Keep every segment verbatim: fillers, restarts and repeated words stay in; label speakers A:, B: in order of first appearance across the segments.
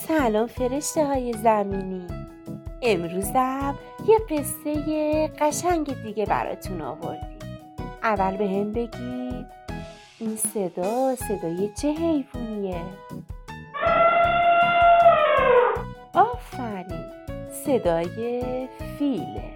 A: سلام فرشته های زمینی. امروزم یه قصه قشنگ دیگه براتون آوردیم. اول به هم بگید این صدا صدای چه حیوانیه؟ آفرین، صدای فیله.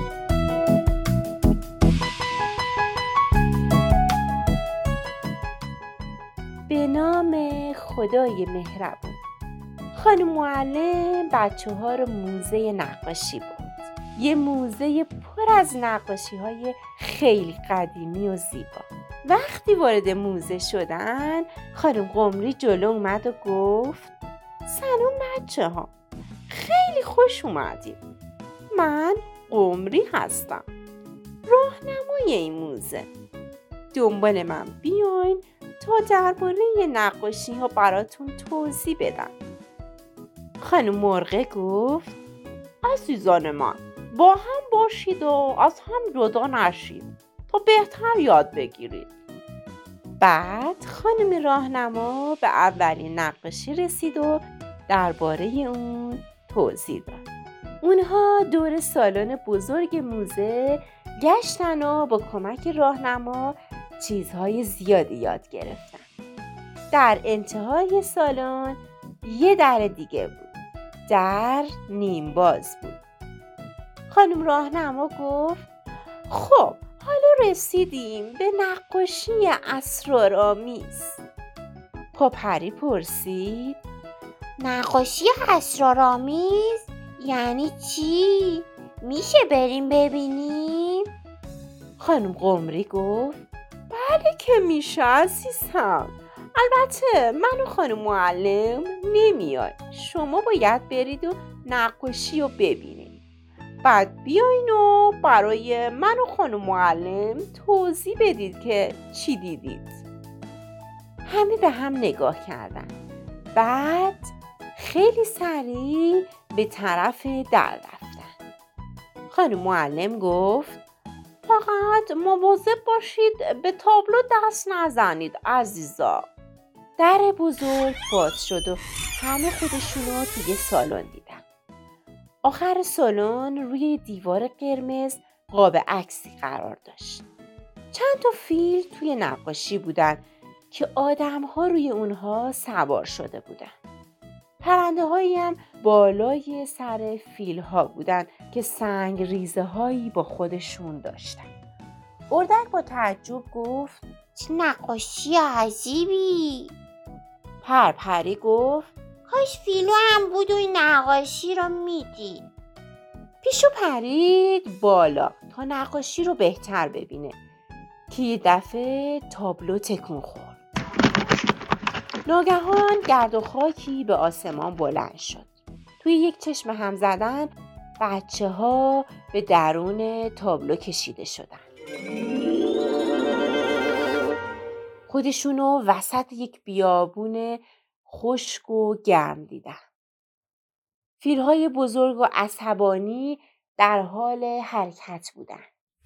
A: به نام خدای مهربون. خانم معلم بچه ها رو موزه نقاشی بود. یه موزه پر از نقاشی های خیلی قدیمی و زیبا. وقتی وارد موزه شدن، خانم قمری جلو اومد و گفت سلام بچه ها، خیلی خوش اومدید. من قمری هستم، راهنمای این موزه. دنبال من بیاین تا درباره نقاشی ها براتون توضیح بدم. خانم مرغه گفت عزیزان من، با هم باشید و از هم جدا نشید تا بهتر یاد بگیرید. بعد خانم راهنما به اولین نقاشی رسید و درباره اون توضیح داد. اونها دور سالن بزرگ موزه گشتن و با کمک راهنما چیزهای زیادی یاد گرفتن. در انتهای سالن یه در دیگه بود. در نیم باز بود. خانم راهنما گفت خب حالا رسیدیم به نقاشی اسرارآمیز. پاپری پرسید
B: نقاشی اسرارآمیز یعنی چی؟ میشه بریم ببینیم؟
A: خانم قمری گفت بله که میشه عزیزم. البته من و خانم معلم نمیای. شما باید برید و نقاشی رو ببینید. بعد بیاین و برای من و خانم معلم توضیح بدید که چی دیدید. همه به هم نگاه کردن. بعد خیلی سریع به طرف در رفتن. خانم معلم گفت فقط مواظب باشید به تابلو دست نزنید عزیزا. در بزرگ باز شد و همه خودشونو توی سالن دیدن. آخر سالن روی دیوار قرمز قاب عکسی قرار داشت. چند تا فیل توی نقاشی بودن که آدم‌ها روی اونها سوار شده بودن. پرنده هایی هم بالای سر فیل ها بودن که سنگ ریزه هایی با خودشون داشتن. اردک با تعجب گفت
B: چه نقاشی عجیبی.
A: پرپری گفت
B: کاش فیلو هم بود و این نقاشی رو میدید.
A: پیشو پرید بالا تا نقاشی رو بهتر ببینه که یه دفعه تابلو تکون خورد. ناگهان گرد و خاکی به آسمان بلند شد. توی یک چشم هم زدن بچه ها به درون تابلو کشیده شدن. خودشونو وسط یک بیابون خشک و گرم دیدن. فیل‌های بزرگ و عصبانی در حال حرکت بودن.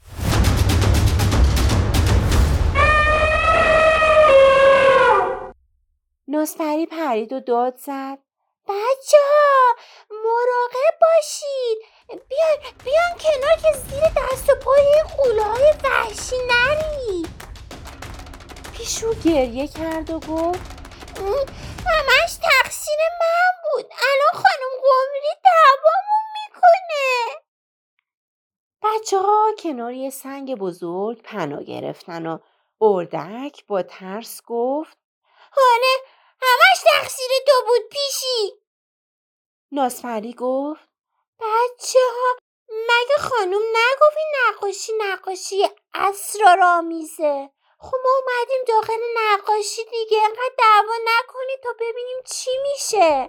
A: نازپری پرید و داد زد
B: بچه ها مراقب باشید. بیان بیان کنار که زیر دست و پای این خوله های وحشی نرید.
A: پیشو گریه کرد و گفت
B: همش تقصیر من بود. الان خانم قمری دعوامون میکنه.
A: بچه ها کنار یه سنگ بزرگ پناه گرفتن و اردک با ترس گفت
B: حالا همش تقصیر تو بود پیشی.
A: نازپری گفت
B: بچه ها مگه خانم نگفت این نقاشی نقاشی اسرارآمیزه؟ خب ما اومدیم داخل نقاشی دیگه، انقدر دعوا نکنید تا ببینیم چی میشه.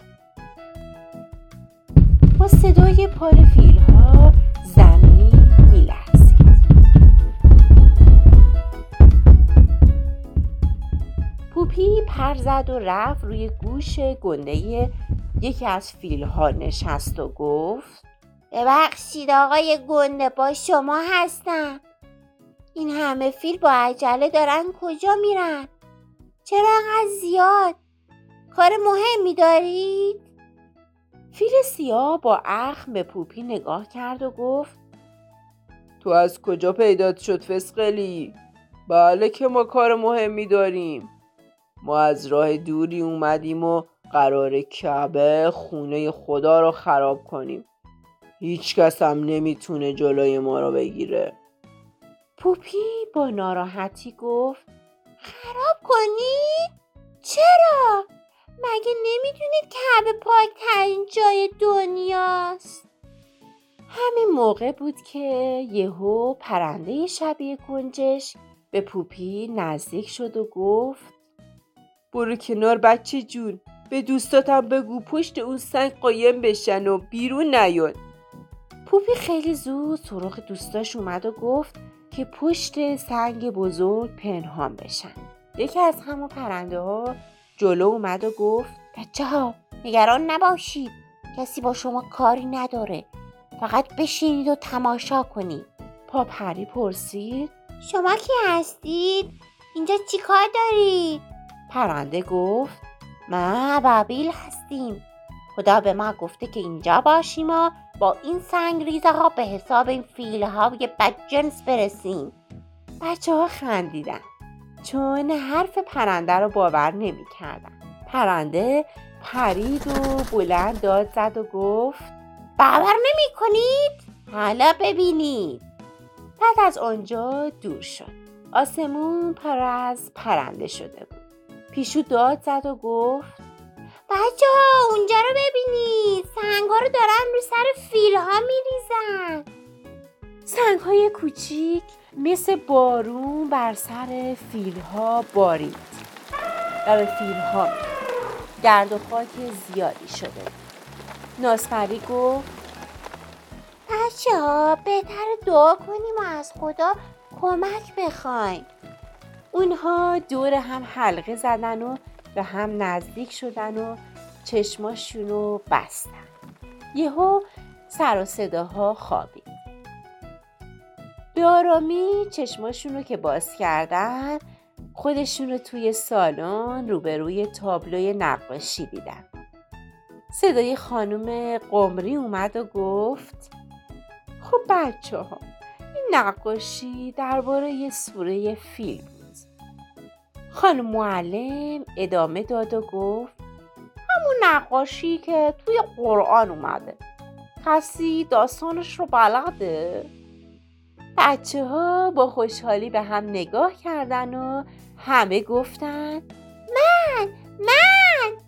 A: با صدای پای فیل‌ها زمین میلرزید. پوپی پر زد و رفت روی گوش گنده یکی از فیل‌ها نشست و گفت
B: ببخشید آقای گنده، با شما هستم. این همه فیل با عجله دارن کجا میرن؟ چرا انقدر زیاد؟ کار مهمی دارید؟
A: فیل سیاه با اخم به پوپی نگاه کرد و گفت تو از کجا پیدات شد فسقلی؟ بله که ما کار مهمی داریم. ما از راه دوری اومدیم و قرار کعبه خونه خدا رو خراب کنیم. هیچ کس هم نمیتونه جلوی ما رو بگیره. پوپی با ناراحتی گفت
B: خراب کنی؟ چرا؟ مگه نمیدونید کعبه پاکترین جای دنیاست؟
A: همین موقع بود که یهو پرنده شبیه گنجش به پوپی نزدیک شد و گفت برو کنار بچه جون، به دوستاتم بگو پشت اون سنگ قایم بشن و بیرون نیان. پوپی خیلی زود سراغ دوستاش اومد و گفت که پشت سنگ بزرگ پنهان بشن. یکی از همون پرنده ها جلو اومد و گفت
B: بچه ها نگران نباشید، کسی با شما کاری نداره، فقط بشینید و تماشا کنید.
A: پاپری پرسید
B: شما کی هستید؟ اینجا چی کار دارید؟
A: پرنده گفت
B: ما ابابیل هستیم. خدا به ما گفته که اینجا باشیم و با این سنگ ریزه ها به حساب این فیل های بدجنس برسیم.
A: بچه ها خندیدن چون حرف پرنده رو باور نمی کردن. پرنده پرید و بلند داد زد و گفت
B: باور نمی کنید؟ حالا ببینید.
A: بعد از آنجا دور شد. آسمون پر از پرنده شده بود. پیشو داد زد و گفت
B: بچه ها اونجا رو ببینید، سنگ ها رو دارن رو سر فیل ها می ریزن.
A: سنگ های کوچیک مثل بارون بر سر فیل ها بارید و به فیل ها گرد و خاک زیادی شده. ناسپری گفت
B: بچه ها بهتر دعا کنیم و از خدا کمک بخوایم.
A: اونها دور هم حلقه زدن و به هم نزدیک شدن و چشماشونو بستن. یهو سر و صداها خوابید. به آرامی چشماشونو که باز کردن خودشونو توی سالن روبروی تابلوی نقاشی دیدن. صدای خانم قمری اومد و گفت خب بچه ها این نقاشی درباره یه سوره فیل بود. خانم معلم ادامه داد و گفت همون نقاشی که توی قرآن اومده. کسی داستانش رو بلده؟ بچه ها با خوشحالی به هم نگاه کردن و همه گفتن
B: من من